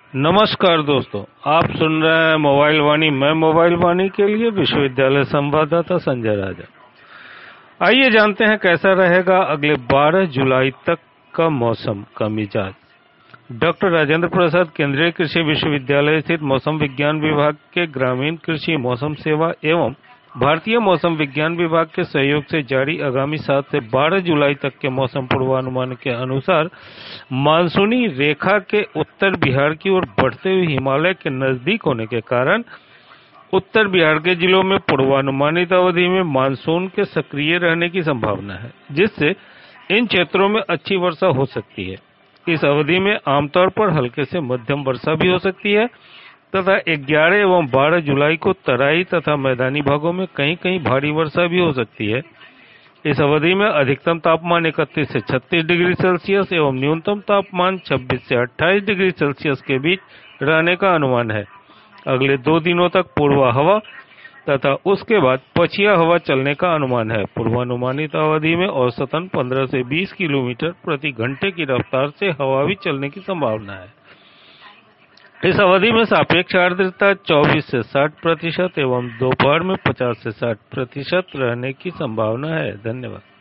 नमस्कार दोस्तों, आप सुन रहे हैं मोबाइल वाणी। मैं मोबाइल वाणी के लिए विश्वविद्यालय संवाददाता संजय राजा। आइए जानते हैं कैसा रहेगा अगले 12 जुलाई तक का मौसम का मिजाज। डॉक्टर राजेंद्र प्रसाद केंद्रीय कृषि विश्वविद्यालय स्थित मौसम विज्ञान विभाग के ग्रामीण कृषि मौसम सेवा एवं भारतीय मौसम विज्ञान विभाग के सहयोग से जारी आगामी 7 से 12 जुलाई तक के मौसम पूर्वानुमान के अनुसार मानसूनी रेखा के उत्तर बिहार की ओर बढ़ते हुए हिमालय के नजदीक होने के कारण उत्तर बिहार के जिलों में पूर्वानुमानित अवधि में मानसून के सक्रिय रहने की संभावना है, जिससे इन क्षेत्रों में अच्छी वर्षा हो सकती है। इस अवधि में आमतौर पर हल्के से मध्यम वर्षा भी हो सकती है तथा 11 एवं 12 जुलाई को तराई तथा मैदानी भागों में कहीं-कहीं भारी वर्षा भी हो सकती है। इस अवधि में अधिकतम तापमान 31 से 36 डिग्री सेल्सियस एवं न्यूनतम तापमान 26 से 28 डिग्री सेल्सियस के बीच रहने का अनुमान है। अगले 2 दिनों तक पूर्वा हवा तथा उसके बाद पछिया हवा चलने का अनुमान है। पूर्वानुमानित अवधि में औसतन 15 से 20 किलोमीटर प्रति घंटे की रफ्तार से हवा भी चलने की संभावना है। इस अवधि में सापेक्ष आर्द्रता 24 से 60% एवं दोपहर में 50 से 60% रहने की संभावना है। धन्यवाद।